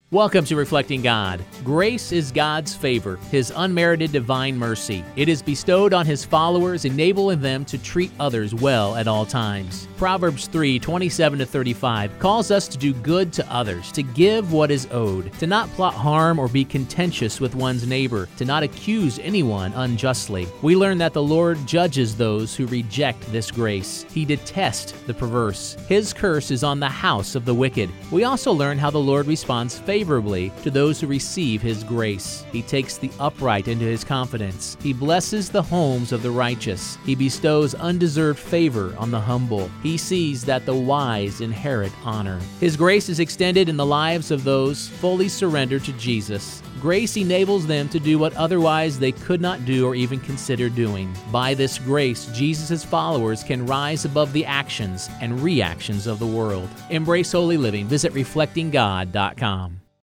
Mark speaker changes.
Speaker 1: Welcome to Reflecting God. Grace is God's favor, His unmerited divine mercy. It is bestowed on His followers, enabling them to treat others well at all times. Proverbs 3:27-35 calls us to do good to others, to give what is owed, to not plot harm or be contentious with one's neighbor, to not accuse anyone unjustly. We learn that the Lord judges those who reject this grace. He detests the perverse. His curse is on the house of the wicked. We also learn how the Lord responds favorably to those who receive His grace. He takes the upright into His confidence. He blesses the homes of the righteous. He bestows undeserved favor on the humble. He sees that the wise inherit honor. His grace is extended in the lives of those fully surrendered to Jesus. Grace enables them to do what otherwise they could not do or even consider doing. By this grace, Jesus' followers can rise above the actions and reactions of the world. Embrace holy living. Visit reflectinggod.com.